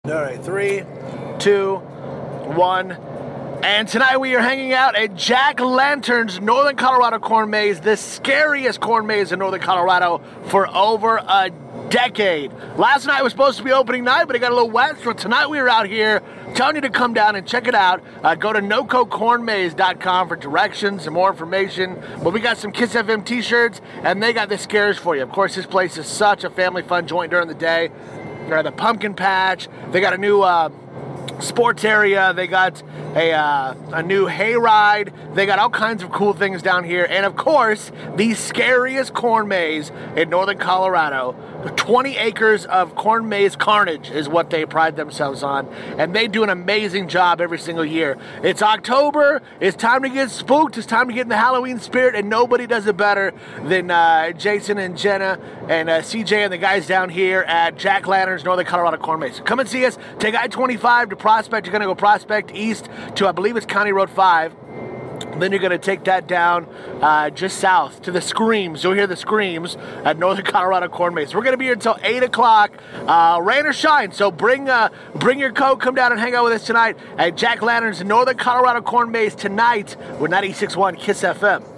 All right, 3, 2, 1. And tonight we are hanging out at Jack Lantern's Northern Colorado Corn Maze, the scariest corn maze in Northern Colorado for over a decade. Last night was supposed to be opening night, but it got a little wet, so tonight we are out here telling you to come down and check it out. Go to nococornmaze.com for directions and more information. But we got some Kiss FM t-shirts, and they got the scares for you. Of course, this place is such a family fun joint during the day. They got the pumpkin patch. They got a new sports area. They got a new hayride. They got all kinds of cool things down here. And of course, the scariest corn maze in Northern Colorado. 20 acres of corn maze carnage is what they pride themselves on. And they do an amazing job every single year. It's October. It's time to get spooked. It's time to get in the Halloween spirit. And nobody does it better than Jason and Jenna and CJ and the guys down here at Jack Lantern's Northern Colorado Corn Maze. Come and see us. Take I-25 to Prospect. You're going to go Prospect East to, I believe it's County Road 5. Then you're going to take that down just south to the Screams. You'll hear the Screams at Northern Colorado Corn Maze. We're going to be here until 8 o'clock, rain or shine. So bring your coat. Come down and hang out with us tonight at Jack Lantern's Northern Colorado Corn Maze tonight with 96.1 Kiss FM.